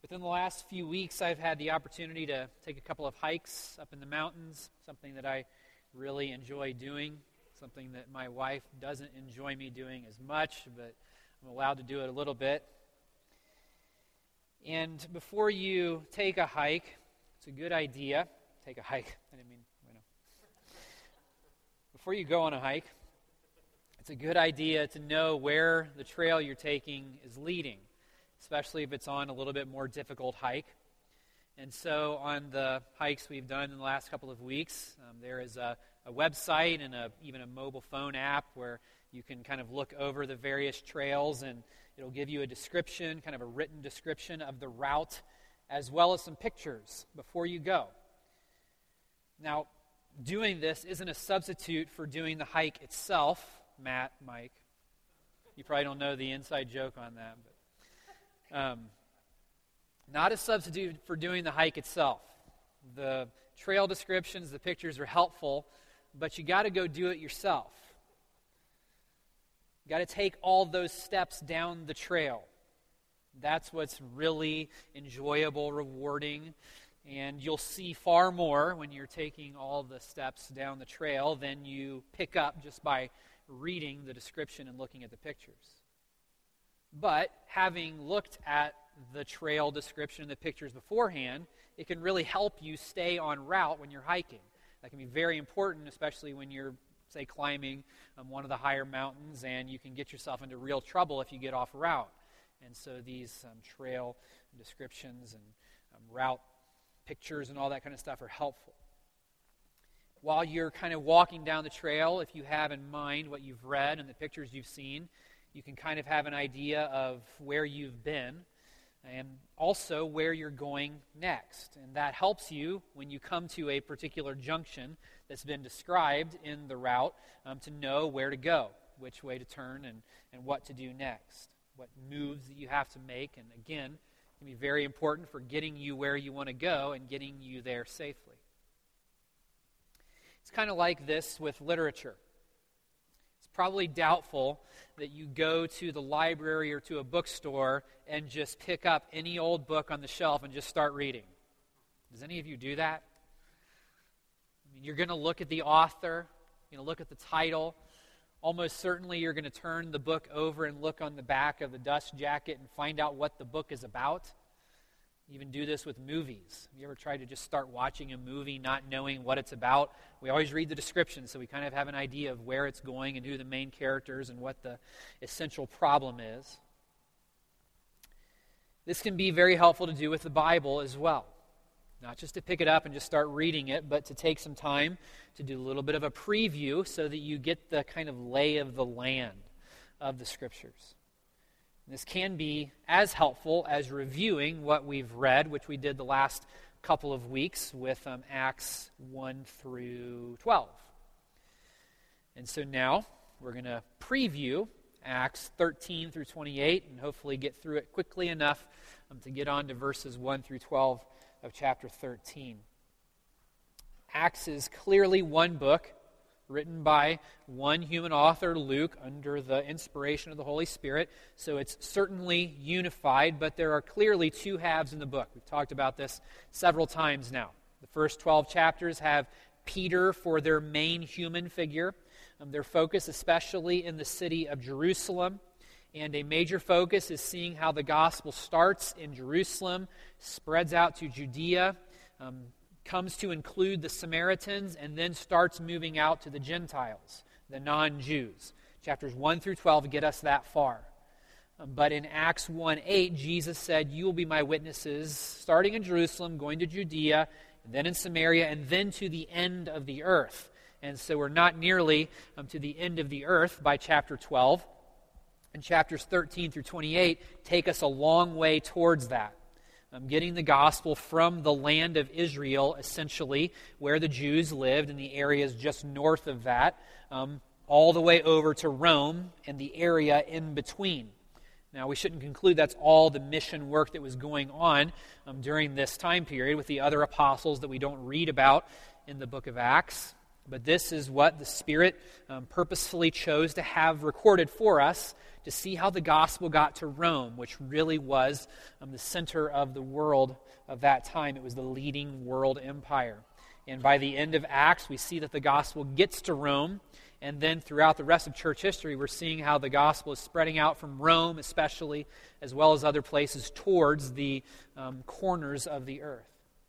Within the last few weeks, I've had the opportunity to take a couple of hikes up in the mountains, something that I really enjoy doing, something that my wife doesn't enjoy me doing as much, but I'm allowed to do it a little bit. And before you take a hike, it's a good idea. Take a hike. I didn't mean, Before you go on a hike, it's a good idea to know where the trail you're taking is leading, especially if it's on a little bit more difficult hike. And so on the hikes we've done in the last couple of weeks, there is a website and even a mobile phone app where you can kind of look over the various trails, and it'll give you a description, kind of a written description of the route, as well as some pictures before you go. Now, doing this isn't a substitute for doing the hike itself. Matt, Mike, you probably don't know the inside joke on that, but not a substitute for doing the hike itself. The trail descriptions, the pictures are helpful, but you got to go do it yourself. You got to take all those steps down the trail. That's what's really enjoyable, rewarding, and you'll see far more when you're taking all the steps down the trail than you pick up just by reading the description and looking at the pictures. But having looked at the trail description and the pictures beforehand, it can really help you stay on route when you're hiking. That can be very important, especially when you're, say, climbing one of the higher mountains, and you can get yourself into real trouble if you get off route. And so these trail descriptions and route pictures and all that kind of stuff are helpful. While you're kind of walking down the trail, if you have in mind what you've read and the pictures you've seen, you can kind of have an idea of where you've been and also where you're going next. And that helps you when you come to a particular junction that's been described in the route to know where to go, which way to turn, and what to do next, what moves that you have to make. And again, it can be very important for getting you where you want to go and getting you there safely. It's kind of like this with literature. It's probably doubtful that you go to the library or to a bookstore and just pick up any old book on the shelf and just start reading. Does any of you do that? I mean, you're going to look at the author, you're going to look at the title. Almost certainly you're going to turn the book over and look on the back of the dust jacket and find out what the book is about. You even do this with movies. Have you ever tried to just start watching a movie not knowing what it's about? We always read the description so we kind of have an idea of where it's going and who the main characters and what the essential problem is. This can be very helpful to do with the Bible as well. Not just to pick it up and just start reading it, but to take some time to do a little bit of a preview so that you get the kind of lay of the land of the Scriptures. This can be as helpful as reviewing what we've read, which we did the last couple of weeks with Acts 1 through 12. And so now we're going to preview Acts 13 through 28 and hopefully get through it quickly enough to get on to verses 1 through 12 of chapter 13. Acts is clearly one book written by one human author, Luke, under the inspiration of the Holy Spirit. So it's certainly unified, but there are clearly two halves in the book. We've talked about this several times now. The first 12 chapters have Peter for their main human figure. Their focus especially in the city of Jerusalem. And a major focus is seeing how the gospel starts in Jerusalem, spreads out to Judea, comes to include the Samaritans, and then starts moving out to the Gentiles, the non-Jews. Chapters 1 through 12 get us that far. But in Acts 1:8, Jesus said, "You will be my witnesses, starting in Jerusalem, going to Judea, and then in Samaria, and then to the end of the earth." And so we're not nearly to the end of the earth by chapter 12. And chapters 13 through 28 take us a long way towards that. Getting the gospel from the land of Israel, essentially, where the Jews lived, in the areas just north of that, all the way over to Rome and the area in between. Now, we shouldn't conclude that's all the mission work that was going on during this time period with the other apostles that we don't read about in the book of Acts. But this is what the Spirit purposefully chose to have recorded for us to see how the gospel got to Rome, which really was the center of the world of that time. It was the leading world empire. And by the end of Acts, we see that the gospel gets to Rome. And then throughout the rest of church history, we're seeing how the gospel is spreading out from Rome especially, as well as other places towards the corners of the earth.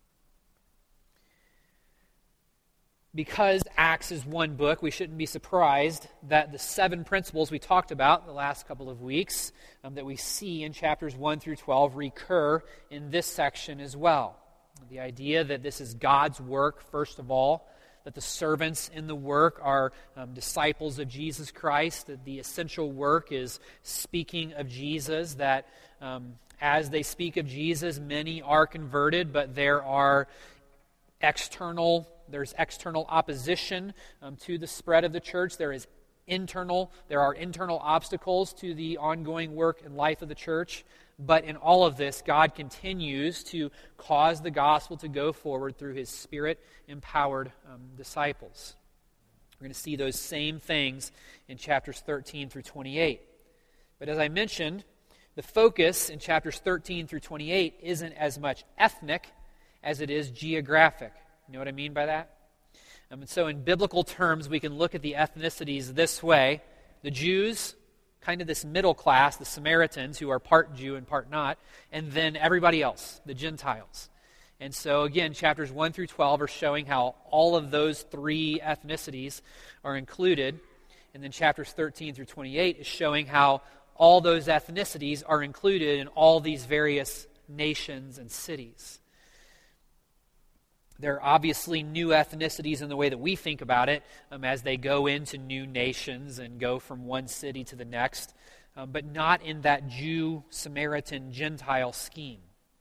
Because Acts is one book, we shouldn't be surprised that the 7 principles we talked about the last couple of weeks that we see in chapters 1 through 12 recur in this section as well. The idea that this is God's work, first of all, that the servants in the work are disciples of Jesus Christ, that the essential work is speaking of Jesus, that as they speak of Jesus, many are converted, but there's external opposition to the spread of the church. There are internal obstacles to the ongoing work and life of the church. But in all of this, God continues to cause the gospel to go forward through His Spirit-empowered disciples. We're going to see those same things in chapters 13 through 28. But as I mentioned, the focus in chapters 13 through 28 isn't as much ethnic as it is geographic. You know what I mean by that? And so in biblical terms, we can look at the ethnicities this way. The Jews, kind of this middle class, the Samaritans, who are part Jew and part not, and then everybody else, the Gentiles. And so again, chapters 1 through 12 are showing how all of those 3 ethnicities are included. And then chapters 13 through 28 is showing how all those ethnicities are included in all these various nations and cities. There are obviously new ethnicities in the way that we think about it as they go into new nations and go from one city to the next, but not in that Jew, Samaritan, Gentile scheme.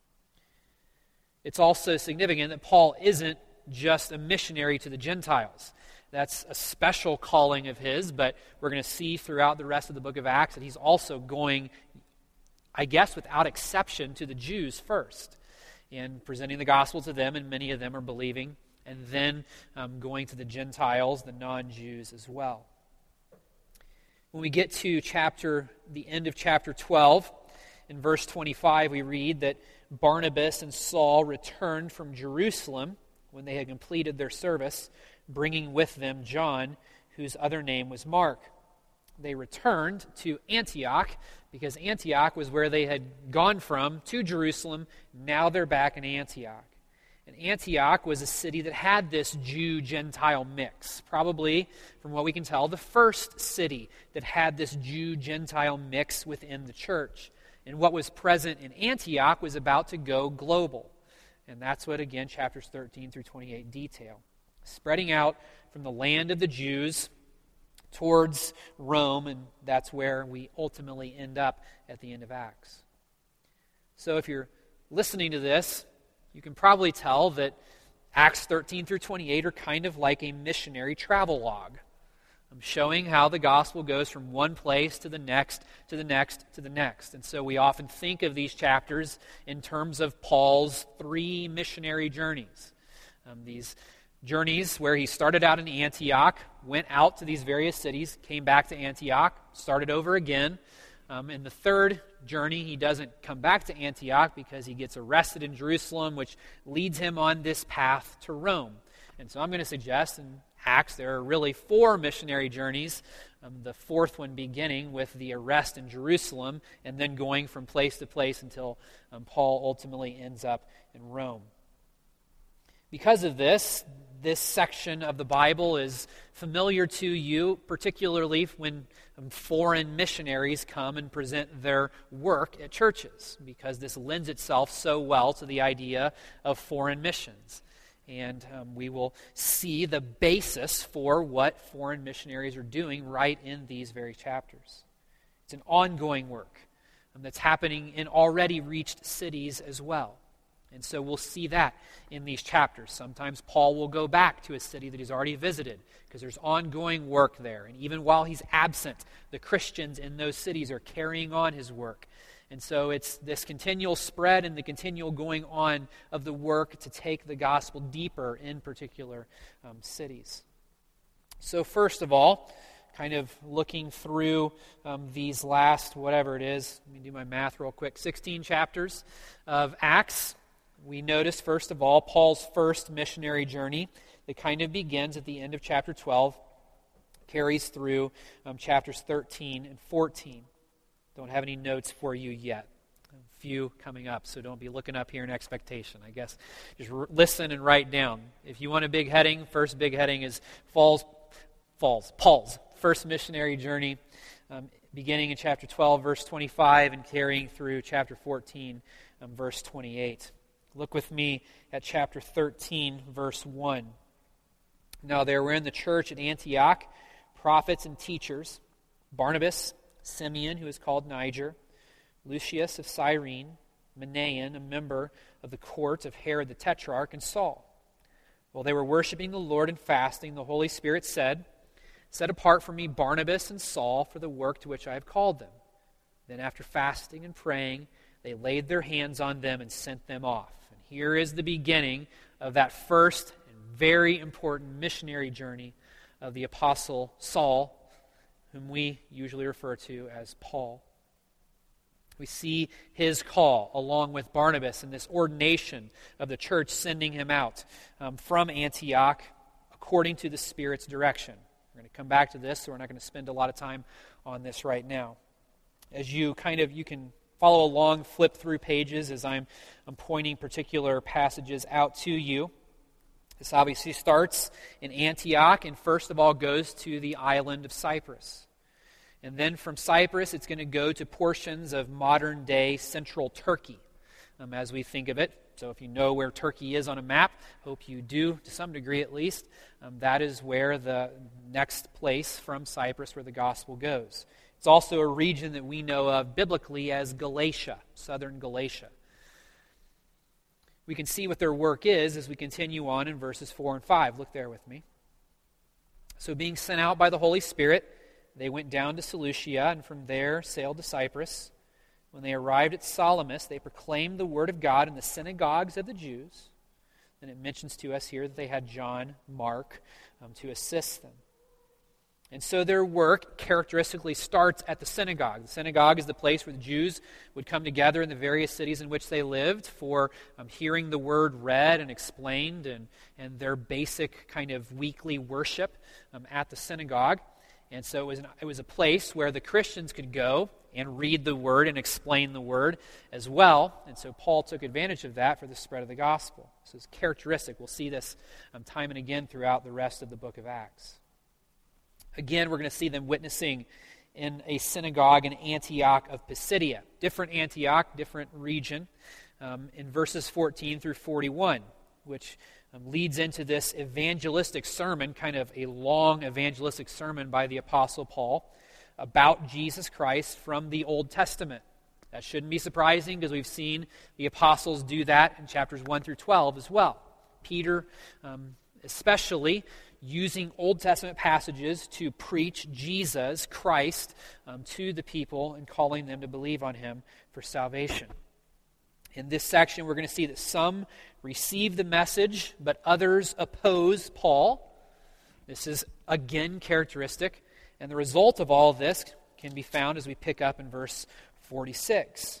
It's also significant that Paul isn't just a missionary to the Gentiles. That's a special calling of his, but we're going to see throughout the rest of the book of Acts that he's also going, I guess without exception, to the Jews first, and presenting the gospel to them, and many of them are believing, and then going to the Gentiles, the non-Jews as well. When we get to the end of chapter 12, in verse 25, we read that Barnabas and Saul returned from Jerusalem when they had completed their service, bringing with them John, whose other name was Mark. They returned to Antioch because Antioch was where they had gone from to Jerusalem. Now they're back in Antioch. And Antioch was a city that had this Jew-Gentile mix. Probably, from what we can tell, the first city that had this Jew-Gentile mix within the church. And what was present in Antioch was about to go global. And that's what, again, chapters 13 through 28 detail. Spreading out from the land of the Jews towards Rome, and that's where we ultimately end up at the end of Acts. So if you're listening to this, you can probably tell that Acts 13 through 28 are kind of like a missionary travel log. I'm showing how the gospel goes from one place to the next, to the next, to the next. And so we often think of these chapters in terms of Paul's 3 missionary journeys. These journeys where he started out in Antioch, went out to these various cities, came back to Antioch, started over again. In the third journey, he doesn't come back to Antioch because he gets arrested in Jerusalem, which leads him on this path to Rome. And so I'm going to suggest in Acts there are really 4 missionary journeys, the 4th one beginning with the arrest in Jerusalem and then going from place to place until Paul ultimately ends up in Rome. Because of this section of the Bible is familiar to you, particularly when foreign missionaries come and present their work at churches, because this lends itself so well to the idea of foreign missions. And we will see the basis for what foreign missionaries are doing right in these very chapters. It's an ongoing work that's happening in already reached cities as well. And so we'll see that in these chapters. Sometimes Paul will go back to a city that he's already visited because there's ongoing work there. And even while he's absent, the Christians in those cities are carrying on his work. And so it's this continual spread and the continual going on of the work to take the gospel deeper in particular cities. So first of all, kind of looking through these last, whatever it is, let me do my math real quick, 16 chapters of Acts, we notice, first of all, Paul's first missionary journey that kind of begins at the end of chapter 12, carries through chapters 13 and 14. Don't have any notes for you yet. A few coming up, so don't be looking up here in expectation. I guess just listen and write down. If you want a big heading, first big heading is Paul's first missionary journey, beginning in chapter 12, verse 25, and carrying through chapter 14, verse 28. Look with me at chapter 13, verse 1. Now there were in the church at Antioch prophets and teachers, Barnabas, Simeon, who is called Niger, Lucius of Cyrene, Manaen, a member of the court of Herod the Tetrarch, and Saul. While they were worshiping the Lord and fasting, the Holy Spirit said, "Set apart for me Barnabas and Saul for the work to which I have called them." Then after fasting and praying, they laid their hands on them and sent them off. And here is the beginning of that first and very important missionary journey of the Apostle Saul, whom we usually refer to as Paul. We see his call along with Barnabas and this ordination of the church sending him out from Antioch according to the Spirit's direction. We're going to come back to this, so we're not going to spend a lot of time on this right now. As you can follow along, flip through pages as I'm pointing particular passages out to you. This obviously starts in Antioch and first of all goes to the island of Cyprus. And then from Cyprus, it's going to go to portions of modern-day central Turkey, as we think of it. So if you know where Turkey is on a map, hope you do to some degree at least, that is where the next place from Cyprus where the gospel goes. It's also a region that we know of biblically as Galatia, southern Galatia. We can see what their work is as we continue on in verses 4 and 5. Look there with me. So being sent out by the Holy Spirit, they went down to Seleucia and from there sailed to Cyprus. When they arrived at Salamis, they proclaimed the word of God in the synagogues of the Jews. And it mentions to us here that they had John Mark to assist them. And so their work characteristically starts at the synagogue. The synagogue is the place where the Jews would come together in the various cities in which they lived for hearing the word read and explained and their basic kind of weekly worship at the synagogue. And so it was a place where the Christians could go and read the word and explain the word as well. And so Paul took advantage of that for the spread of the gospel. So it's characteristic. We'll see this time and again throughout the rest of the book of Acts. Again, we're going to see them witnessing in a synagogue in Antioch of Pisidia. Different Antioch, different region, in verses 14 through 41, which leads into this evangelistic sermon, kind of a long evangelistic sermon by the Apostle Paul about Jesus Christ from the Old Testament. That shouldn't be surprising because we've seen the apostles do that in chapters 1 through 12 as well. Peter especially using Old Testament passages to preach Jesus Christ to the people and calling them to believe on him for salvation. In this section, we're going to see that some receive the message, but others oppose Paul. This is, again, characteristic. And the result of all of this can be found as we pick up in verse 46.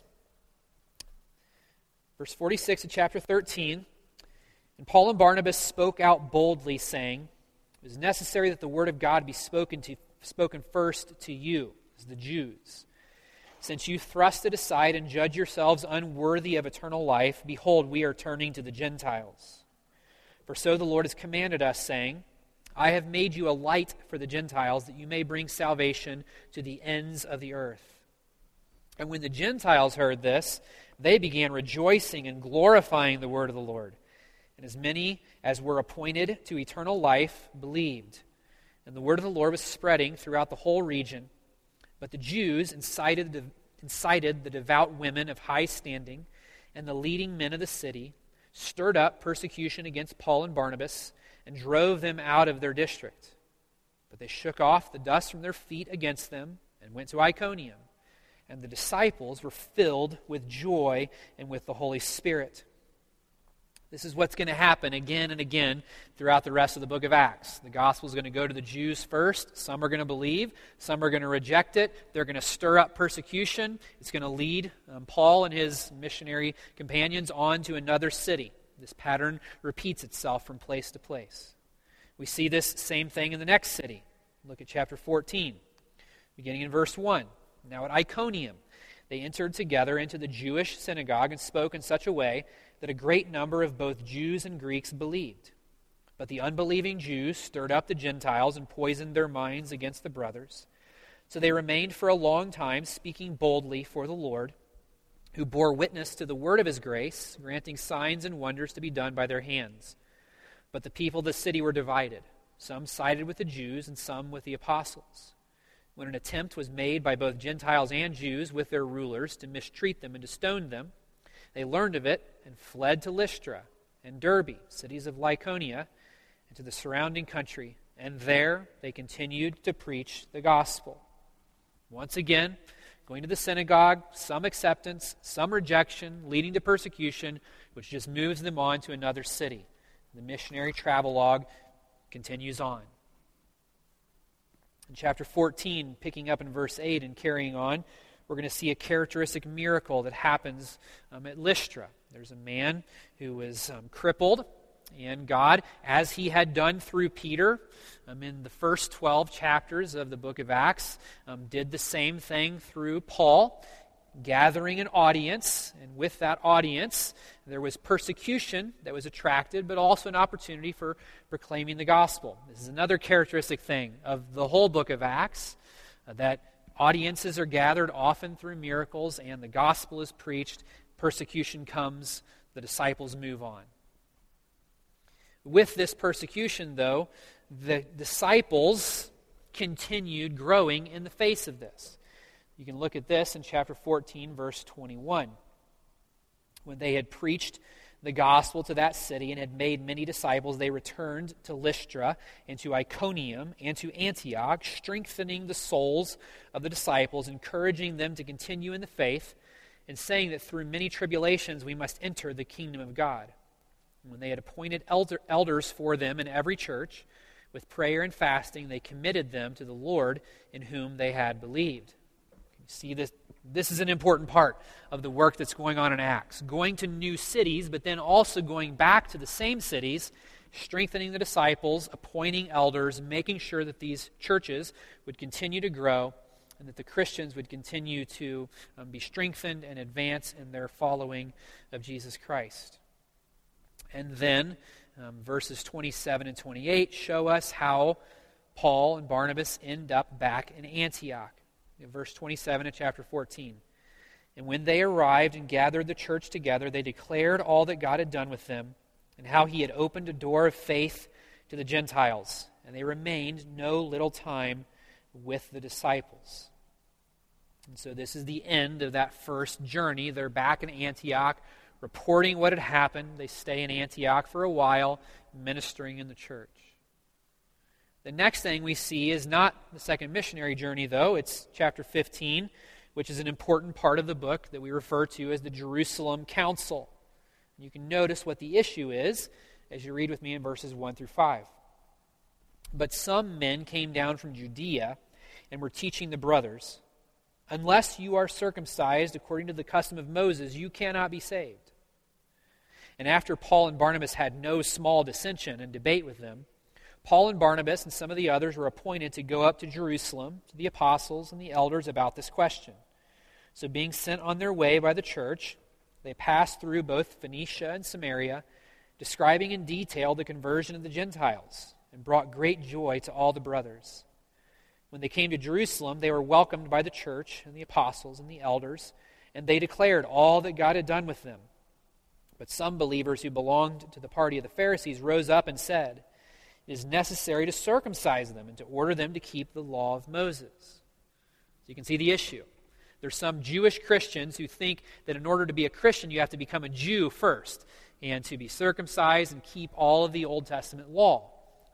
Verse 46 of chapter 13. And Paul and Barnabas spoke out boldly, saying, "It is necessary that the word of God be spoken first to you, as the Jews. Since you thrust it aside and judge yourselves unworthy of eternal life, behold, we are turning to the Gentiles. For so the Lord has commanded us, saying, I have made you a light for the Gentiles, that you may bring salvation to the ends of the earth." And when the Gentiles heard this, they began rejoicing and glorifying the word of the Lord. And as many as were appointed to eternal life believed. And the word of the Lord was spreading throughout the whole region. But the Jews incited the devout women of high standing and the leading men of the city, stirred up persecution against Paul and Barnabas, and drove them out of their district. But they shook off the dust from their feet against them and went to Iconium. And the disciples were filled with joy and with the Holy Spirit. This is what's going to happen again and again throughout the rest of the book of Acts. The gospel is going to go to the Jews first. Some are going to believe. Some are going to reject it. They're going to stir up persecution. It's going to lead Paul and his missionary companions on to another city. This pattern repeats itself from place to place. We see this same thing in the next city. Look at chapter 14, beginning in verse 1. Now at Iconium, they entered together into the Jewish synagogue and spoke in such a way that a great number of both Jews and Greeks believed. But the unbelieving Jews stirred up the Gentiles and poisoned their minds against the brothers. So they remained for a long time, speaking boldly for the Lord, who bore witness to the word of his grace, granting signs and wonders to be done by their hands. But the people of the city were divided. Some sided with the Jews and some with the apostles. When an attempt was made by both Gentiles and Jews with their rulers to mistreat them and to stone them, they learned of it and fled to Lystra and Derbe, cities of Lycaonia, and to the surrounding country. And there they continued to preach the gospel. Once again, going to the synagogue, some acceptance, some rejection, leading to persecution, which just moves them on to another city. The missionary travelogue continues on. In chapter 14, picking up in verse 8 and carrying on, we're going to see a characteristic miracle that happens at Lystra. There's a man who was crippled, and God, as he had done through Peter in the first 12 chapters of the book of Acts, did the same thing through Paul, gathering an audience, and with that audience, there was persecution that was attracted, but also an opportunity for proclaiming the gospel. This is another characteristic thing of the whole book of Acts, that audiences are gathered often through miracles, and the gospel is preached, persecution comes, the disciples move on. With this persecution, though, the disciples continued growing in the face of this. You can look at this in chapter 14, verse 21. When they had preached the gospel to that city and had made many disciples, they returned to Lystra and to Iconium and to Antioch, strengthening the souls of the disciples, encouraging them to continue in the faith, and saying that through many tribulations we must enter the kingdom of God. And when they had appointed elders for them in every church, with prayer and fasting, they committed them to the Lord in whom they had believed. See, this is an important part of the work that's going on in Acts. Going to new cities, but then also going back to the same cities, strengthening the disciples, appointing elders, making sure that these churches would continue to grow and that the Christians would continue to be strengthened and advance in their following of Jesus Christ. And then verses 27 and 28 show us how Paul and Barnabas end up back in Antioch. In verse 27 of chapter 14. And when they arrived and gathered the church together, they declared all that God had done with them and how he had opened a door of faith to the Gentiles. And they remained no little time with the disciples. And so this is the end of that first journey. They're back in Antioch, reporting what had happened. They stay in Antioch for a while, ministering in the church. The next thing we see is not the second missionary journey, though. It's chapter 15, which is an important part of the book that we refer to as the Jerusalem Council. You can notice what the issue is as you read with me in verses 1 through 5. But some men came down from Judea and were teaching the brothers, "Unless you are circumcised according to the custom of Moses, you cannot be saved." And after Paul and Barnabas had no small dissension and debate with them, Paul and Barnabas and some of the others were appointed to go up to Jerusalem to the apostles and the elders about this question. So being sent on their way by the church, they passed through both Phoenicia and Samaria, describing in detail the conversion of the Gentiles, and brought great joy to all the brothers. When they came to Jerusalem, they were welcomed by the church and the apostles and the elders, and they declared all that God had done with them. But some believers who belonged to the party of the Pharisees rose up and said, "It is necessary to circumcise them and to order them to keep the law of Moses." So you can see the issue. There's some Jewish Christians who think that in order to be a Christian, you have to become a Jew first and to be circumcised and keep all of the Old Testament law.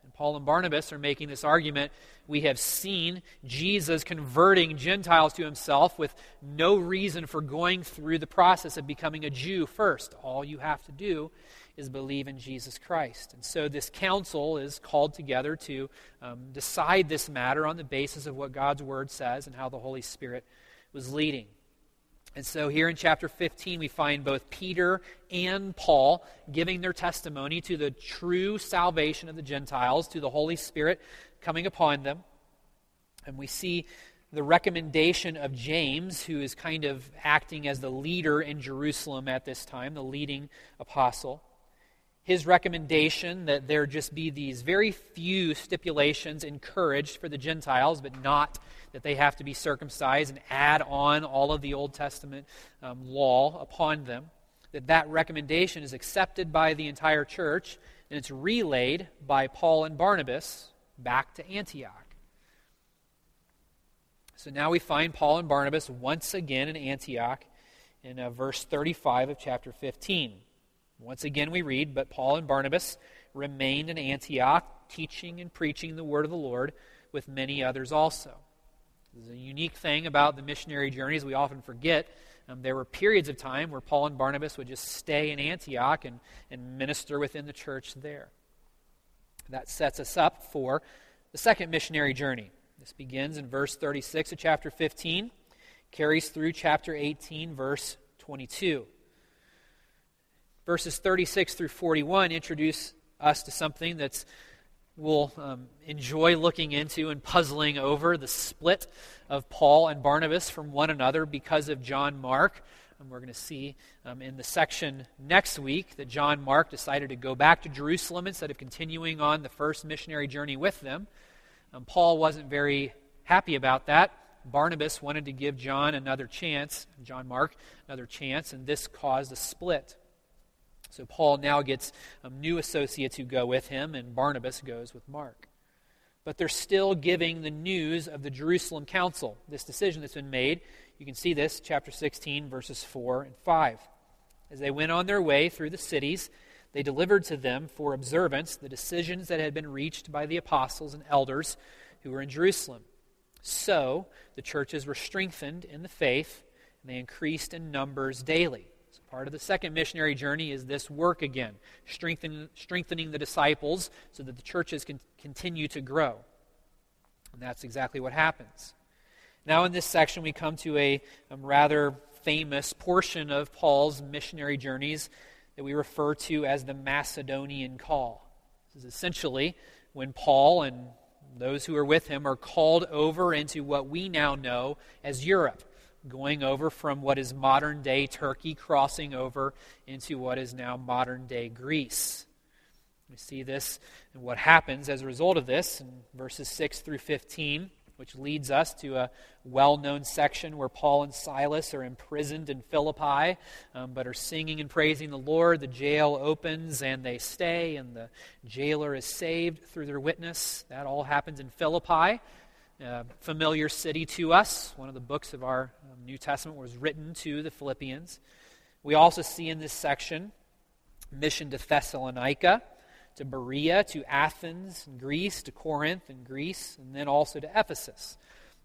And Paul and Barnabas are making this argument. We have seen Jesus converting Gentiles to himself with no reason for going through the process of becoming a Jew first. All you have to do is believe in Jesus Christ. And so this council is called together to decide this matter on the basis of what God's Word says and how the Holy Spirit was leading. And so here in chapter 15, we find both Peter and Paul giving their testimony to the true salvation of the Gentiles, to the Holy Spirit coming upon them. And we see the recommendation of James, who is kind of acting as the leader in Jerusalem at this time, the leading apostle. His recommendation that there just be these very few stipulations encouraged for the Gentiles, but not that they have to be circumcised and add on all of the Old Testament law upon them, that recommendation is accepted by the entire church, and it's relayed by Paul and Barnabas back to Antioch. So now we find Paul and Barnabas once again in Antioch in verse 35 of chapter 15. Once again we read, "But Paul and Barnabas remained in Antioch, teaching and preaching the word of the Lord with many others also." This is a unique thing about the missionary journeys we often forget. There were periods of time where Paul and Barnabas would just stay in Antioch and minister within the church there. That sets us up for the second missionary journey. This begins in verse 36 of chapter 15, carries through chapter 18, verse 22. Verses 36 through 41 introduce us to something that's we'll enjoy looking into and puzzling over, the split of Paul and Barnabas from one another because of John Mark. And we're going to see in the section next week that John Mark decided to go back to Jerusalem instead of continuing on the first missionary journey with them. Paul wasn't very happy about that. Barnabas wanted to give John Mark another chance, and this caused a split. So Paul now gets new associates who go with him, and Barnabas goes with Mark. But they're still giving the news of the Jerusalem Council, this decision that's been made. You can see this, chapter 16, verses 4 and 5. As they went on their way through the cities, they delivered to them for observance the decisions that had been reached by the apostles and elders who were in Jerusalem. So the churches were strengthened in the faith, and they increased in numbers daily. So part of the second missionary journey is this work again, strengthening the disciples so that the churches can continue to grow. And that's exactly what happens. Now in this section we come to a rather famous portion of Paul's missionary journeys that we refer to as the Macedonian call. This is essentially when Paul and those who are with him are called over into what we now know as Europe, going over from what is modern-day Turkey, crossing over into what is now modern-day Greece. We see this and what happens as a result of this in verses 6 through 15, which leads us to a well-known section where Paul and Silas are imprisoned in Philippi, but are singing and praising the Lord. The jail opens and they stay, and the jailer is saved through their witness. That all happens in Philippi, a familiar city to us. One of the books of our New Testament was written to the Philippians. We also see in this section mission to Thessalonica, to Berea, to Athens, and Greece, to Corinth and Greece, and then also to Ephesus.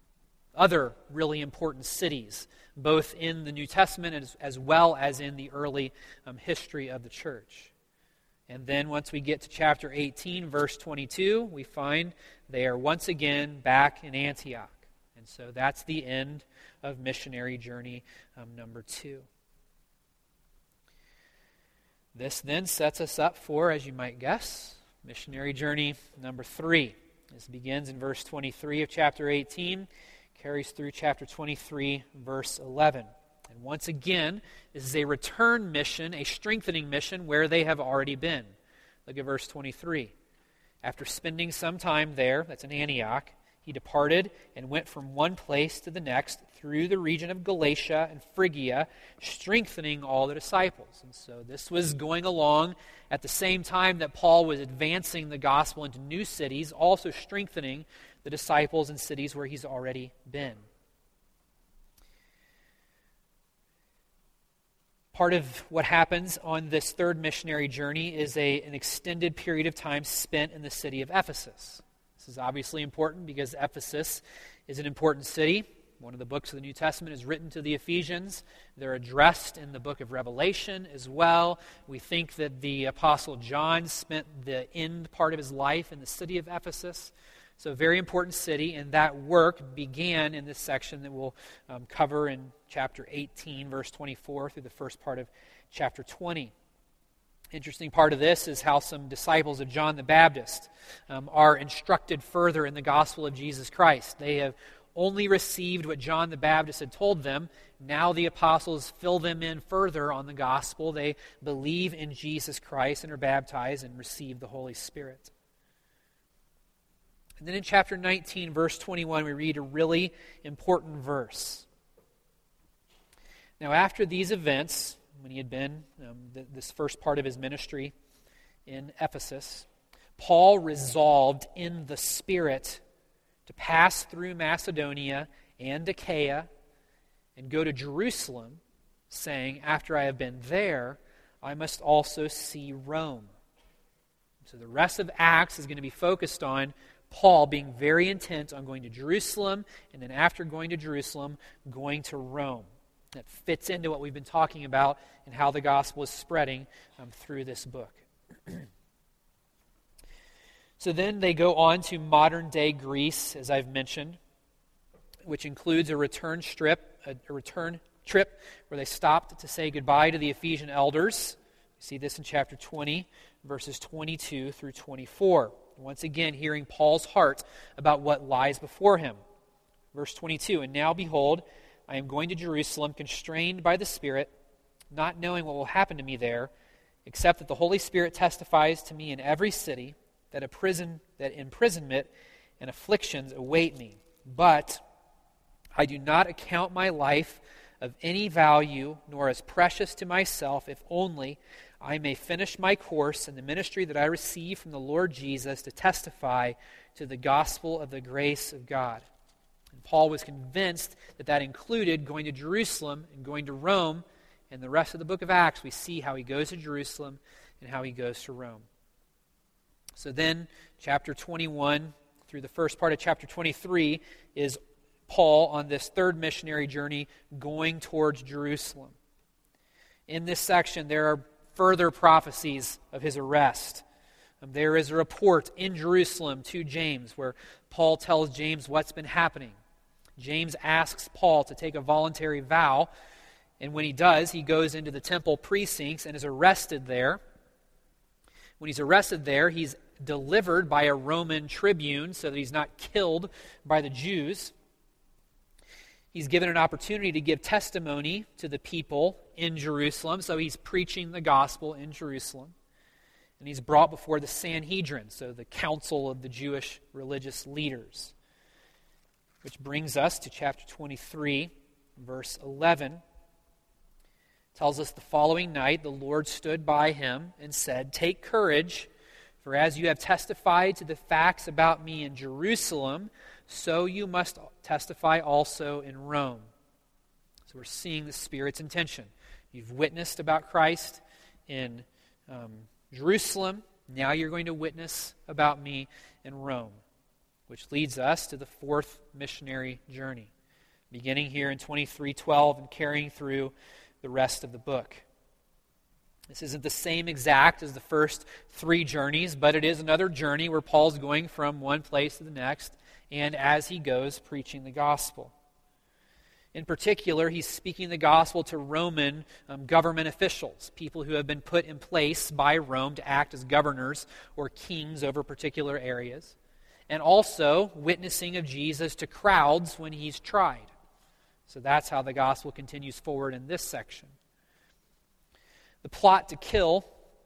Other really important cities, both in the New Testament as well as in the early history of the church. And then once we get to chapter 18, verse 22, we find they are once again back in Antioch. And so that's the end of missionary journey number 2. This then sets us up for, as you might guess, missionary journey number 3. This begins in verse 23 of chapter 18, carries through chapter 23, verse 11. And once again, this is a return mission, a strengthening mission where they have already been. Look at verse 23. After spending some time there, that's in Antioch, he departed and went from one place to the next through the region of Galatia and Phrygia, strengthening all the disciples. And so this was going along at the same time that Paul was advancing the gospel into new cities, also strengthening the disciples in cities where he's already been. Part of what happens on this third missionary journey is an extended period of time spent in the city of Ephesus. This is obviously important because Ephesus is an important city. One of the books of the New Testament is written to the Ephesians. They're addressed in the book of Revelation as well. We think that the Apostle John spent the end part of his life in the city of Ephesus. So a very important city, and that work began in this section that we'll cover in chapter 18, verse 24, through the first part of chapter 20. Interesting part of this is how some disciples of John the Baptist are instructed further in the gospel of Jesus Christ. They have only received what John the Baptist had told them. Now the apostles fill them in further on the gospel. They believe in Jesus Christ and are baptized and receive the Holy Spirit. And then in chapter 19, verse 21, we read a really important verse. Now, after these events, when he had been this first part of his ministry in Ephesus, Paul resolved in the Spirit to pass through Macedonia and Achaia and go to Jerusalem, saying, after I have been there, I must also see Rome. So the rest of Acts is going to be focused on Paul being very intent on going to Jerusalem, and then after going to Jerusalem, going to Rome. That fits into what we've been talking about and how the gospel is spreading through this book. So then they go on to modern-day Greece, as I've mentioned, which includes a return trip where they stopped to say goodbye to the Ephesian elders. You see this in chapter 20, verses 22 through 24. Once again, hearing Paul's heart about what lies before him. Verse 22, and now behold, I am going to Jerusalem, constrained by the Spirit, not knowing what will happen to me there, except that the Holy Spirit testifies to me in every city that imprisonment and afflictions await me. But I do not account my life of any value, nor as precious to myself, if only I may finish my course in the ministry that I received from the Lord Jesus to testify to the gospel of the grace of God. And Paul was convinced that that included going to Jerusalem and going to Rome. And the rest of the book of Acts, we see how he goes to Jerusalem and how he goes to Rome. So then, chapter 21 through the first part of chapter 23 is Paul on this third missionary journey going towards Jerusalem. In this section, there are further prophecies of his arrest. There is a report in Jerusalem to James where Paul tells James what's been happening. James asks Paul to take a voluntary vow, and when he does, he goes into the temple precincts and is arrested there. When he's arrested there, he's delivered by a Roman tribune so that he's not killed by the Jews. He's given an opportunity to give testimony to the people in Jerusalem, so he's preaching the gospel in Jerusalem. And he's brought before the Sanhedrin, so the council of the Jewish religious leaders. Which brings us to chapter 23, verse 11. It tells us the following night the Lord stood by him and said, "Take courage, for as you have testified to the facts about me in Jerusalem, so you must testify also in Rome." So we're seeing the Spirit's intention. You've witnessed about Christ in Jerusalem. Now you're going to witness about me in Rome, which leads us to the fourth missionary journey, beginning here in 23:12 and carrying through the rest of the book. This isn't the same exact as the first three journeys, but it is another journey where Paul's going from one place to the next, and as he goes, preaching the gospel. In particular, he's speaking the gospel to Roman government officials, people who have been put in place by Rome to act as governors or kings over particular areas, and also witnessing of Jesus to crowds when he's tried. So that's how the gospel continues forward in this section. The plot to kill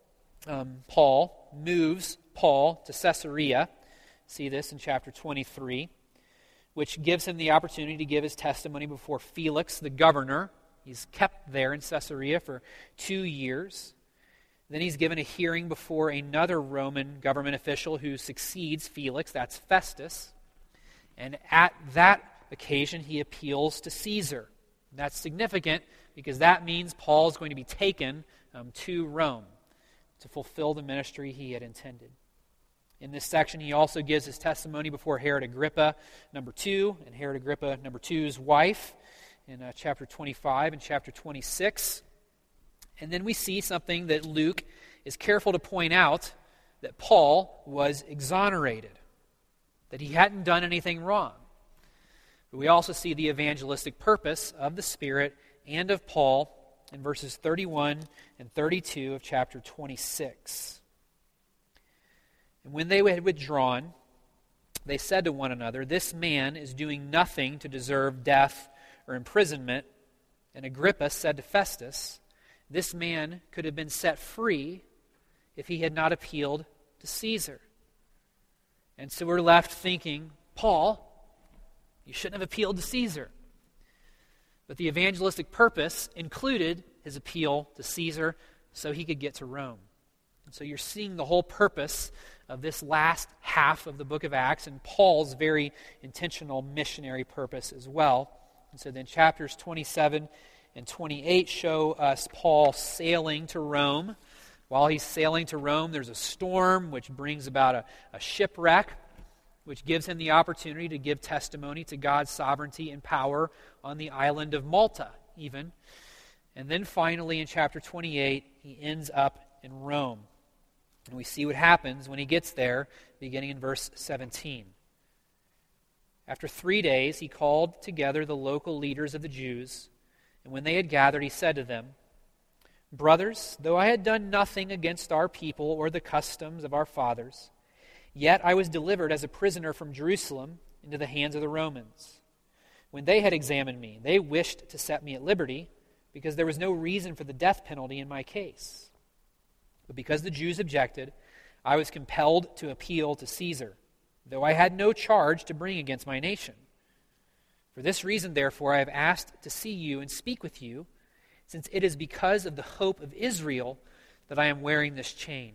Paul moves Paul to Caesarea. See this in chapter 23, which gives him the opportunity to give his testimony before Felix, the governor. He's kept there in Caesarea for 2 years. Then he's given a hearing before another Roman government official who succeeds Felix, that's Festus. And at that occasion, he appeals to Caesar. That's significant because that means Paul is going to be taken to Rome to fulfill the ministry he had intended. In this section, he also gives his testimony before Herod Agrippa II and Herod Agrippa II's wife in chapter 25 and chapter 26. And then we see something that Luke is careful to point out, that Paul was exonerated, that he hadn't done anything wrong. But we also see the evangelistic purpose of the Spirit and of Paul in verses 31 and 32 of chapter 26. And when they had withdrawn, they said to one another, "This man is doing nothing to deserve death or imprisonment." And Agrippa said to Festus, "This man could have been set free if he had not appealed to Caesar." And so we're left thinking, Paul, you shouldn't have appealed to Caesar. But the evangelistic purpose included his appeal to Caesar so he could get to Rome. And so you're seeing the whole purpose of this last half of the book of Acts and Paul's very intentional missionary purpose as well. And so then chapters 27 and 28 show us Paul sailing to Rome. While he's sailing to Rome, there's a storm which brings about a shipwreck, which gives him the opportunity to give testimony to God's sovereignty and power on the island of Malta, even. And then finally, in chapter 28, he ends up in Rome. And we see what happens when he gets there, beginning in verse 17. After 3 days, he called together the local leaders of the Jews, and when they had gathered, he said to them, "Brothers, though I had done nothing against our people or the customs of our fathers, yet I was delivered as a prisoner from Jerusalem into the hands of the Romans. When they had examined me, they wished to set me at liberty, because there was no reason for the death penalty in my case. But because the Jews objected, I was compelled to appeal to Caesar, though I had no charge to bring against my nation. For this reason, therefore, I have asked to see you and speak with you, since it is because of the hope of Israel that I am wearing this chain."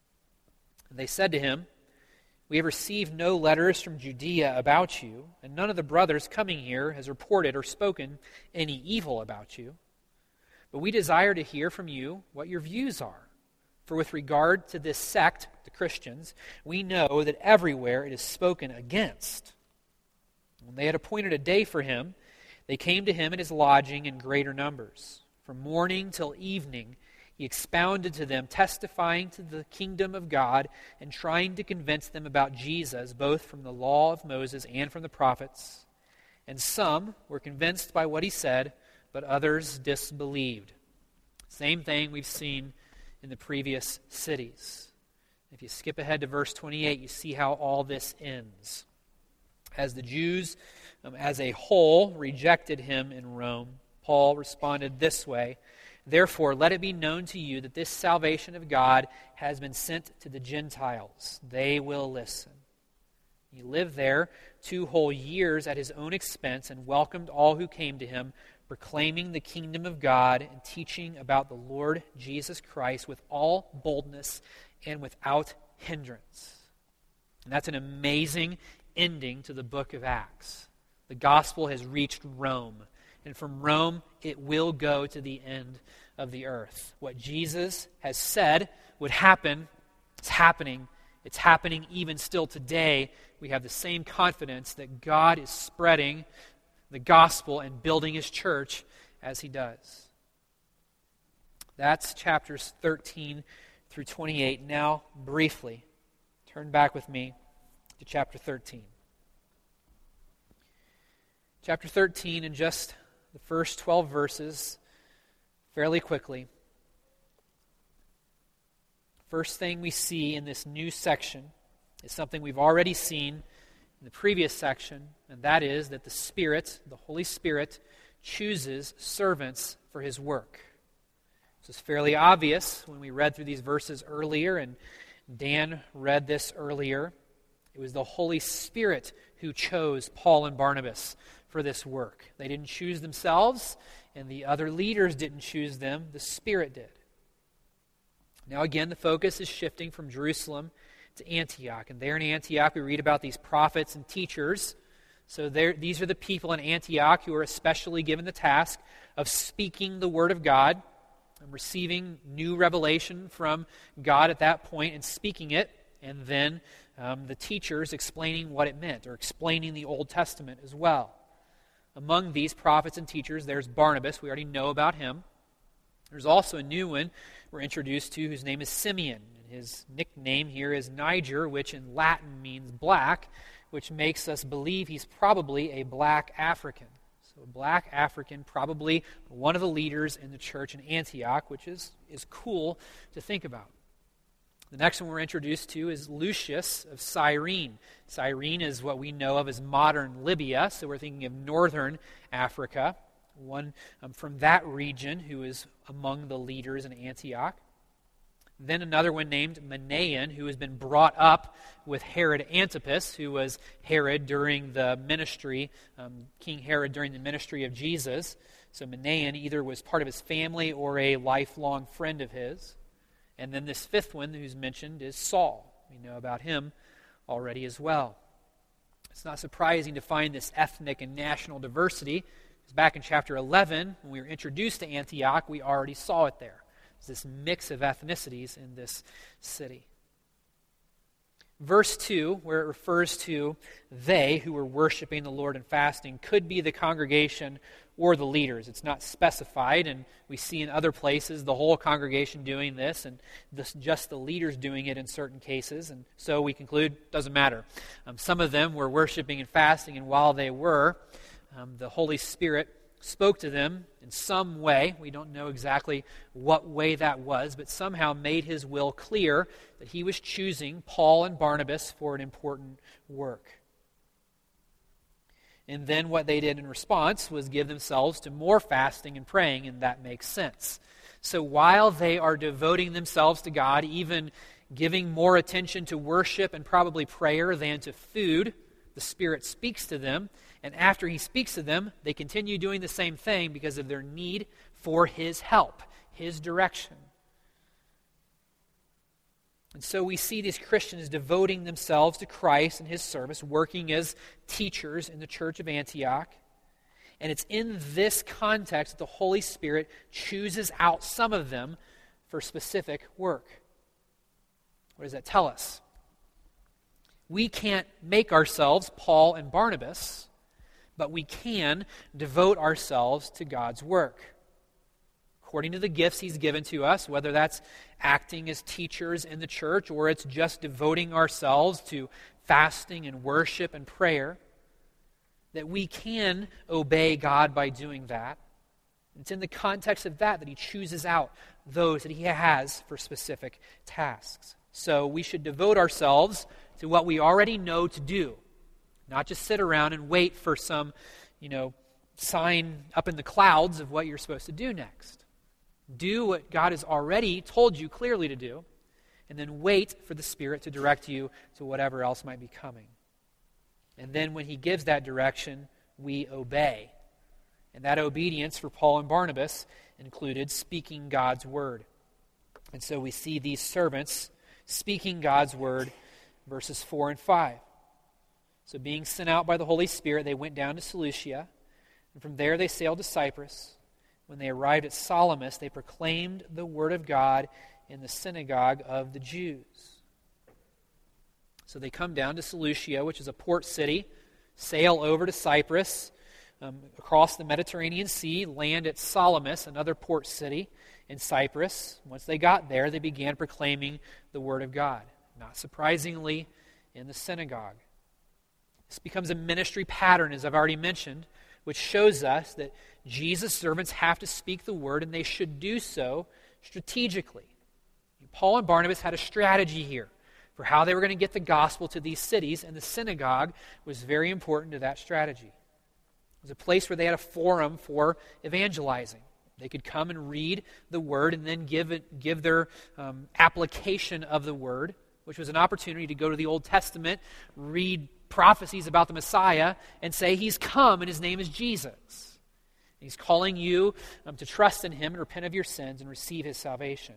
And they said to him, "We have received no letters from Judea about you, and none of the brothers coming here has reported or spoken any evil about you. But we desire to hear from you what your views are. For with regard to this sect, the Christians, we know that everywhere it is spoken against." When they had appointed a day for him, they came to him at his lodging in greater numbers. From morning till evening, he expounded to them, testifying to the kingdom of God and trying to convince them about Jesus, both from the law of Moses and from the prophets. And some were convinced by what he said, but others disbelieved. Same thing we've seen in the previous cities. If you skip ahead to verse 28, you see how all this ends. As the Jews, as a whole, rejected him in Rome, Paul responded this way, "Therefore, let it be known to you that this salvation of God has been sent to the Gentiles. They will listen." He lived there 2 whole years at his own expense and welcomed all who came to him, proclaiming the kingdom of God and teaching about the Lord Jesus Christ with all boldness and without hindrance. And that's an amazing ending to the book of Acts. The gospel has reached Rome, and from Rome it will go to the end of the earth. What Jesus has said would happen, it's happening. It's happening even still today. We have the same confidence that God is spreading the gospel and building his church as he does. That's chapters 13 through 28. Now, briefly, turn back with me to chapter 13. Chapter 13, in just the first 12 verses, fairly quickly. First thing we see in this new section is something we've already seen in the previous section, and that is that the Spirit, the Holy Spirit, chooses servants for his work. This is fairly obvious when we read through these verses earlier, and Dan read this earlier. It was the Holy Spirit who chose Paul and Barnabas for this work. They didn't choose themselves, and the other leaders didn't choose them. The Spirit did. Now again, the focus is shifting from Jerusalem to Antioch. And there in Antioch, we read about these prophets and teachers, So these are the people in Antioch who are especially given the task of speaking the word of God, and receiving new revelation from God at that point and speaking it, and then the teachers explaining what it meant, or explaining the Old Testament as well. Among these prophets and teachers, there's Barnabas. We already know about him. There's also a new one we're introduced to whose name is Simeon. And his nickname here is Niger, which in Latin means black, which makes us believe he's probably a black African. So a black African, probably one of the leaders in the church in Antioch, which is cool to think about. The next one we're introduced to is Lucius of Cyrene. Cyrene is what we know of as modern Libya, so we're thinking of northern Africa. One from that region who is among the leaders in Antioch. Then another one named Manaen, who has been brought up with Herod Antipas, who was Herod during the ministry, King Herod during the ministry of Jesus. So Manaen either was part of his family or a lifelong friend of his. And then this fifth one who's mentioned is Saul. We know about him already as well. It's not surprising to find this ethnic and national diversity, because back in chapter 11, when we were introduced to Antioch, we already saw it there. There's this mix of ethnicities in this city. Verse 2, where it refers to they who were worshiping the Lord and fasting, could be the congregation or the leaders. It's not specified, and we see in other places the whole congregation doing this, and just the leaders doing it in certain cases. And so we conclude, doesn't matter. Some of them were worshiping and fasting, and while they were, the Holy Spirit spoke to them in some way. We don't know exactly what way that was, but somehow made his will clear that he was choosing Paul and Barnabas for an important work. And then what they did in response was give themselves to more fasting and praying, and that makes sense. So while they are devoting themselves to God, even giving more attention to worship and probably prayer than to food, the Spirit speaks to them. And after he speaks to them, they continue doing the same thing because of their need for his help, his direction. And so we see these Christians devoting themselves to Christ and his service, working as teachers in the church of Antioch. And it's in this context that the Holy Spirit chooses out some of them for specific work. What does that tell us? We can't make ourselves Paul and Barnabas, but we can devote ourselves to God's work. According to the gifts he's given to us, whether that's acting as teachers in the church or it's just devoting ourselves to fasting and worship and prayer, that we can obey God by doing that. It's in the context of that he chooses out those that he has for specific tasks. So we should devote ourselves to what we already know to do, not just sit around and wait for some, sign up in the clouds of what you're supposed to do next. Do what God has already told you clearly to do, and then wait for the Spirit to direct you to whatever else might be coming. And then when he gives that direction, we obey. And that obedience for Paul and Barnabas included speaking God's word. And so we see these servants speaking God's word, verses 4 and 5. So being sent out by the Holy Spirit, they went down to Seleucia, and from there they sailed to Cyprus. When they arrived at Salamis, they proclaimed the word of God in the synagogue of the Jews. So they come down to Seleucia, which is a port city, sail over to Cyprus, across the Mediterranean Sea, land at Salamis, another port city in Cyprus. Once they got there, they began proclaiming the word of God. Not surprisingly, in the synagogue. This becomes a ministry pattern, as I've already mentioned, which shows us that Jesus' servants have to speak the word, and they should do so strategically. Paul and Barnabas had a strategy here for how they were going to get the gospel to these cities, and the synagogue was very important to that strategy. It was a place where they had a forum for evangelizing. They could come and read the word and then give their application of the word, which was an opportunity to go to the Old Testament, read prophecies about the Messiah, and say, he's come and his name is Jesus. He's calling you to trust in him and repent of your sins and receive his salvation.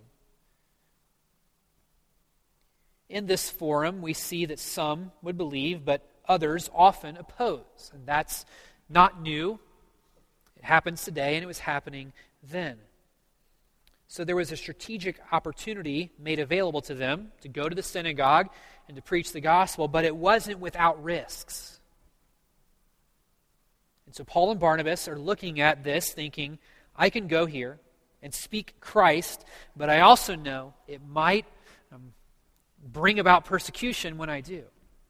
In this forum, we see that some would believe, but others often oppose. And that's not new. It happens today, and it was happening then. So there was a strategic opportunity made available to them to go to the synagogue and to preach the gospel, but it wasn't without risks. And so Paul and Barnabas are looking at this thinking, I can go here and speak Christ, but I also know it might bring about persecution when I do.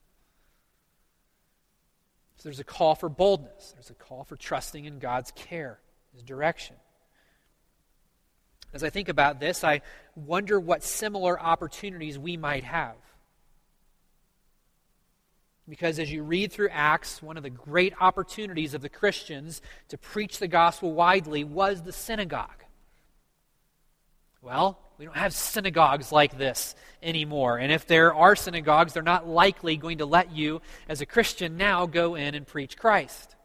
So there's a call for boldness. There's a call for trusting in God's care, His direction. As I think about this, I wonder what similar opportunities we might have. Because as you read through Acts, one of the great opportunities of the Christians to preach the gospel widely was the synagogue. Well, we don't have synagogues like this anymore. And if there are synagogues, they're not likely going to let you, as a Christian now, go in and preach Christ.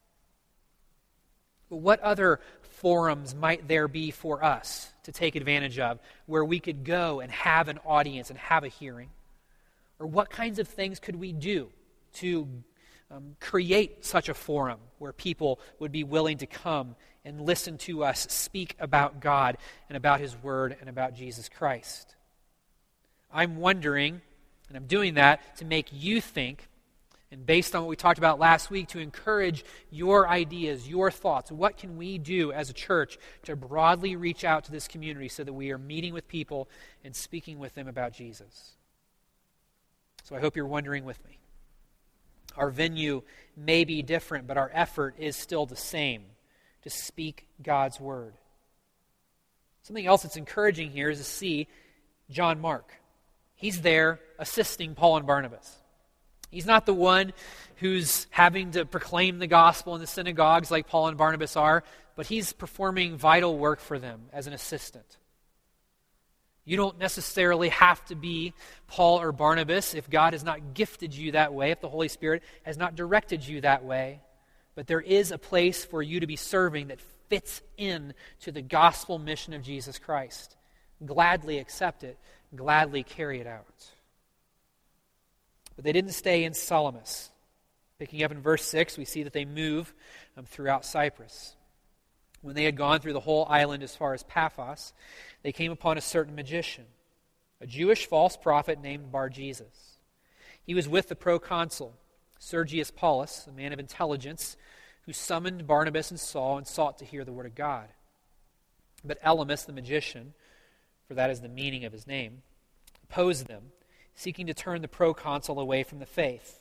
But what other forums might there be for us to take advantage of where we could go and have an audience and have a hearing? Or what kinds of things could we do to create such a forum where people would be willing to come and listen to us speak about God and about His Word and about Jesus Christ? I'm wondering, and I'm doing that to make you think, and based on what we talked about last week, to encourage your ideas, your thoughts. What can we do as a church to broadly reach out to this community so that we are meeting with people and speaking with them about Jesus? So I hope you're wondering with me. Our venue may be different, but our effort is still the same, to speak God's Word. Something else that's encouraging here is to see John Mark. He's there assisting Paul and Barnabas. He's not the one who's having to proclaim the gospel in the synagogues like Paul and Barnabas are, but he's performing vital work for them as an assistant. You don't necessarily have to be Paul or Barnabas if God has not gifted you that way, if the Holy Spirit has not directed you that way. But there is a place for you to be serving that fits in to the gospel mission of Jesus Christ. Gladly accept it, gladly carry it out. But they didn't stay in Salamis. Picking up in verse 6, we see that they move throughout Cyprus. When they had gone through the whole island as far as Paphos, they came upon a certain magician, a Jewish false prophet named Bar-Jesus. He was with the proconsul, Sergius Paulus, a man of intelligence, who summoned Barnabas and Saul and sought to hear the word of God. But Elymas, the magician, for that is the meaning of his name, opposed them, seeking to turn the proconsul away from the faith.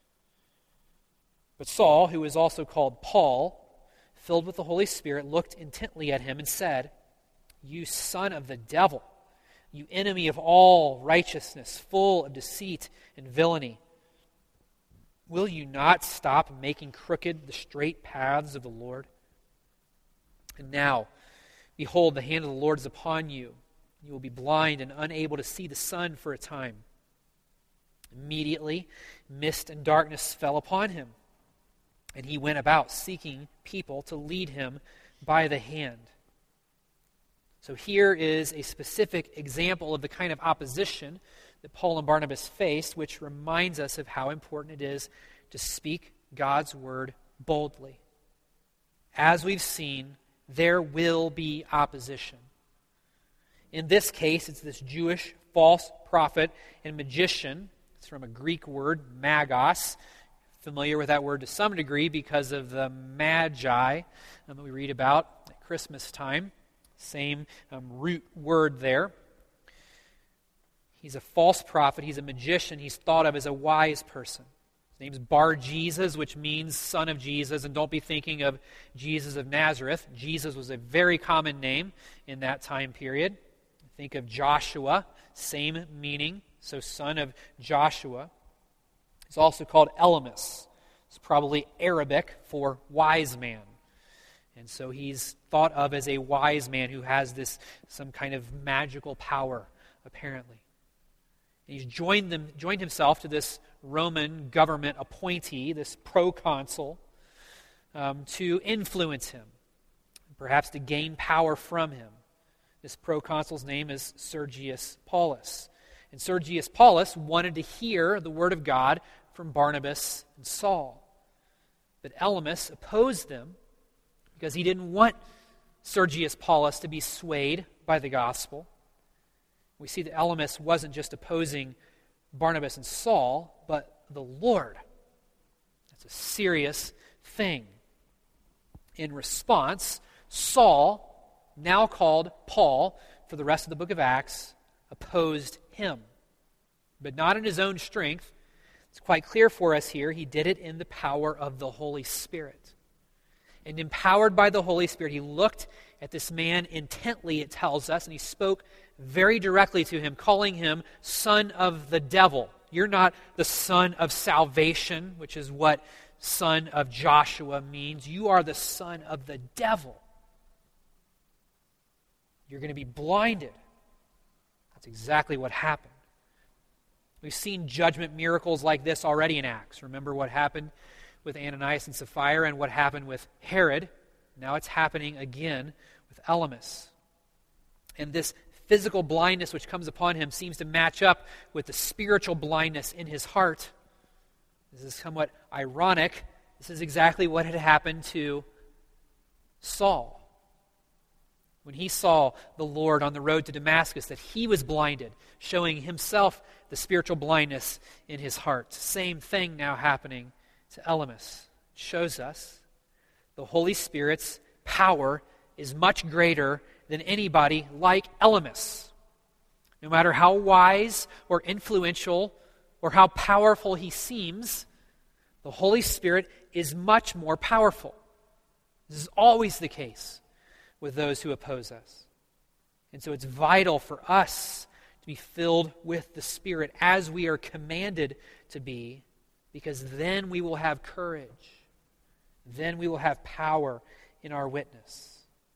But Saul, who was also called Paul, filled with the Holy Spirit, looked intently at him and said, "You son of the devil, you enemy of all righteousness, full of deceit and villainy, will you not stop making crooked the straight paths of the Lord? And now, behold, the hand of the Lord is upon you. You will be blind and unable to see the sun for a time." Immediately, mist and darkness fell upon him, and he went about seeking people to lead him by the hand. So here is a specific example of the kind of opposition that Paul and Barnabas faced, which reminds us of how important it is to speak God's word boldly. As we've seen, there will be opposition. In this case, it's this Jewish false prophet and magician. It's from a Greek word, magos. Familiar with that word to some degree because of the magi that we read about at Christmas time. Same root word there. He's a false prophet. He's a magician. He's thought of as a wise person. His name's Bar-Jesus, which means son of Jesus. And don't be thinking of Jesus of Nazareth. Jesus was a very common name in that time period. Think of Joshua, same meaning. So son of Joshua. He's also called Elymas. It's probably Arabic for wise man. And so he's thought of as a wise man who has some kind of magical power, apparently. And he's joined himself to this Roman government appointee, this proconsul, to influence him, perhaps to gain power from him. This proconsul's name is Sergius Paulus. And Sergius Paulus wanted to hear the word of God from Barnabas and Saul. But Elymas opposed them because he didn't want Sergius Paulus to be swayed by the gospel. We see that Elymas wasn't just opposing Barnabas and Saul, but the Lord. That's a serious thing. In response, Saul, now called Paul for the rest of the book of Acts, opposed him, but not in his own strength. It's quite clear for us here, he did it in the power of the Holy Spirit. And empowered by the Holy Spirit, he looked at this man intently, it tells us, and he spoke very directly to him, calling him son of the devil. You're not the son of salvation, which is what son of Joshua means. You are the son of the devil. You're going to be blinded. That's exactly what happened. We've seen judgment miracles like this already in Acts. Remember what happened with Ananias and Sapphira and what happened with Herod. Now it's happening again with Elymas. And this physical blindness which comes upon him seems to match up with the spiritual blindness in his heart. This is somewhat ironic. This is exactly what had happened to Saul. When he saw the Lord on the road to Damascus, that he was blinded, showing himself the spiritual blindness in his heart. Same thing now happening to Elymas. It shows us the Holy Spirit's power is much greater than anybody like Elymas. No matter how wise or influential or how powerful he seems, the Holy Spirit is much more powerful. This is always the case with those who oppose us. And so it's vital for us to be filled with the Spirit as we are commanded to be, because then we will have courage. Then we will have power in our witness.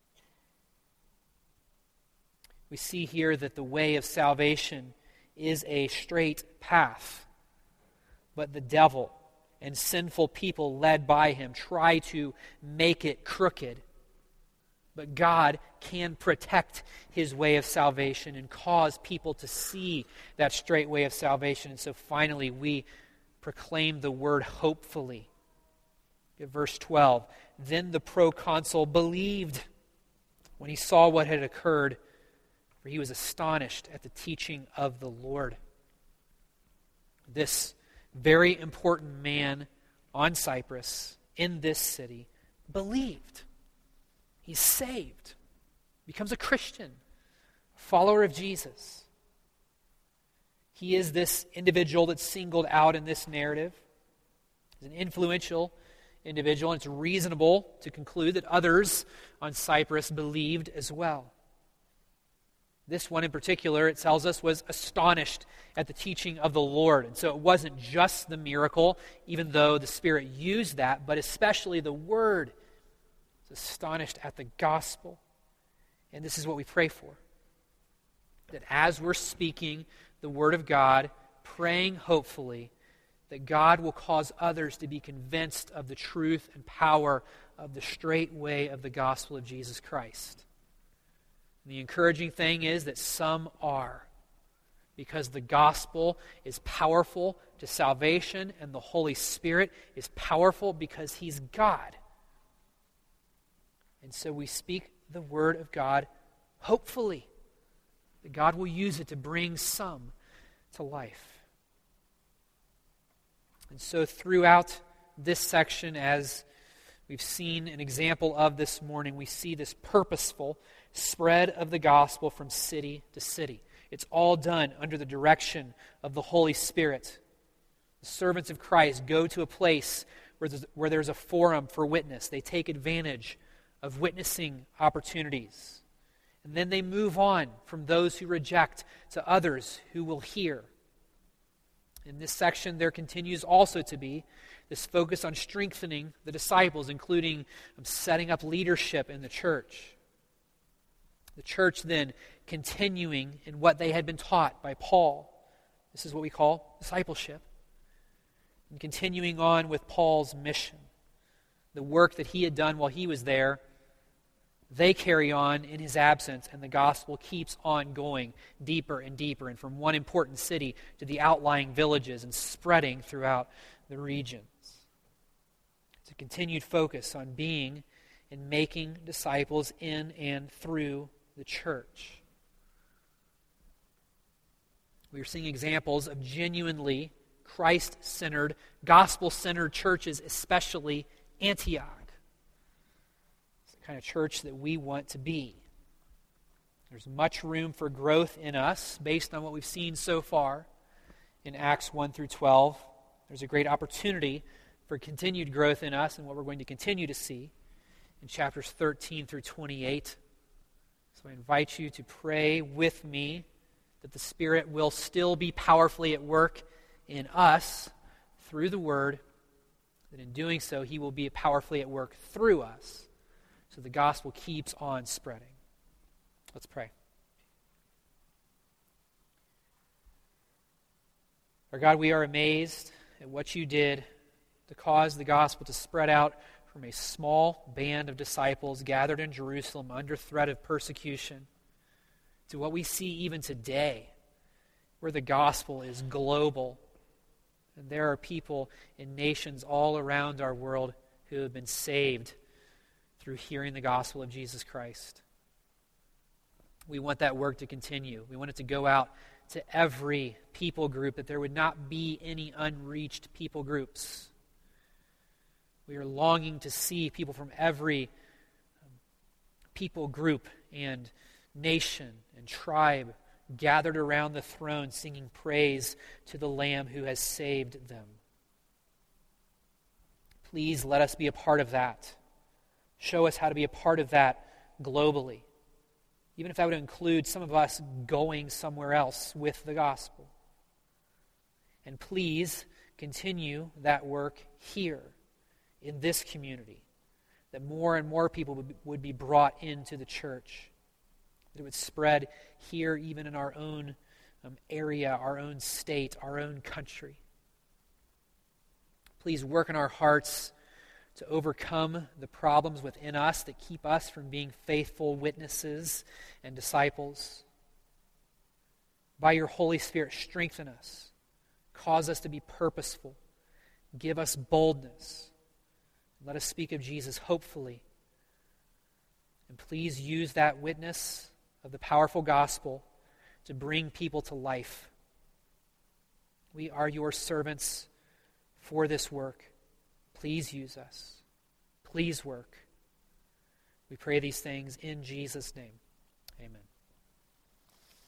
We see here that the way of salvation is a straight path, but the devil and sinful people led by him try to make it crooked. But God can protect his way of salvation and cause people to see that straight way of salvation. And so finally we proclaim the word hopefully. At verse 12, then the proconsul believed when he saw what had occurred, for he was astonished at the teaching of the Lord. This very important man on Cyprus, in this city, believed. He's saved, becomes a Christian, a follower of Jesus. He is this individual that's singled out in this narrative. He's an influential individual, and it's reasonable to conclude that others on Cyprus believed as well. This one in particular, it tells us, was astonished at the teaching of the Lord. And so it wasn't just the miracle, even though the Spirit used that, but especially the Word. Astonished at the gospel. And this is what we pray for. That as we're speaking the word of God, praying hopefully, that God will cause others to be convinced of the truth and power of the straight way of the gospel of Jesus Christ. And the encouraging thing is that some are, because the gospel is powerful to salvation and the Holy Spirit is powerful because He's God. And so we speak the word of God hopefully, that God will use it to bring some to life. And so throughout this section, as we've seen an example of this morning, we see this purposeful spread of the gospel from city to city. It's all done under the direction of the Holy Spirit. The servants of Christ go to a place where there's a forum for witness. They take advantage of witnessing opportunities. And then they move on from those who reject to others who will hear. In this section, there continues also to be this focus on strengthening the disciples, including setting up leadership in the church. The church then continuing in what they had been taught by Paul. This is what we call discipleship. And continuing on with Paul's mission, the work that he had done while he was there, They carry on in his absence, and the gospel keeps on going deeper and deeper, and from one important city to the outlying villages and spreading throughout the regions. It's a continued focus on being and making disciples in and through the church. We are seeing examples of genuinely Christ-centered, gospel-centered churches, especially Antioch. It's the kind of church that we want to be. There's much room for growth in us based on what we've seen so far in Acts 1 through 12. There's a great opportunity for continued growth in us and what we're going to continue to see in chapters 13 through 28. So I invite you to pray with me that the Spirit will still be powerfully at work in us through the Word, that in doing so He will be powerfully at work through us, so the gospel keeps on spreading. Let's pray. Our God, we are amazed at what you did to cause the gospel to spread out from a small band of disciples gathered in Jerusalem under threat of persecution to what we see even today, where the gospel is global. And there are people in nations all around our world who have been saved through hearing the gospel of Jesus Christ. We want that work to continue. We want it to go out to every people group, that there would not be any unreached people groups. We are longing to see people from every people group and nation and tribe gathered around the throne singing praise to the Lamb who has saved them. Please let us be a part of that. Show us how to be a part of that globally, even if that would include some of us going somewhere else with the gospel. And please continue that work here in this community, that more and more people would be brought into the church, that it would spread here even in our own area, our own state, our own country. Please work in our hearts to overcome the problems within us that keep us from being faithful witnesses and disciples. By your Holy Spirit, strengthen us. Cause us to be purposeful. Give us boldness. Let us speak of Jesus hopefully. And please use that witness of the powerful gospel to bring people to life. We are your servants for this work. Please use us. Please work. We pray these things in Jesus' name. Amen.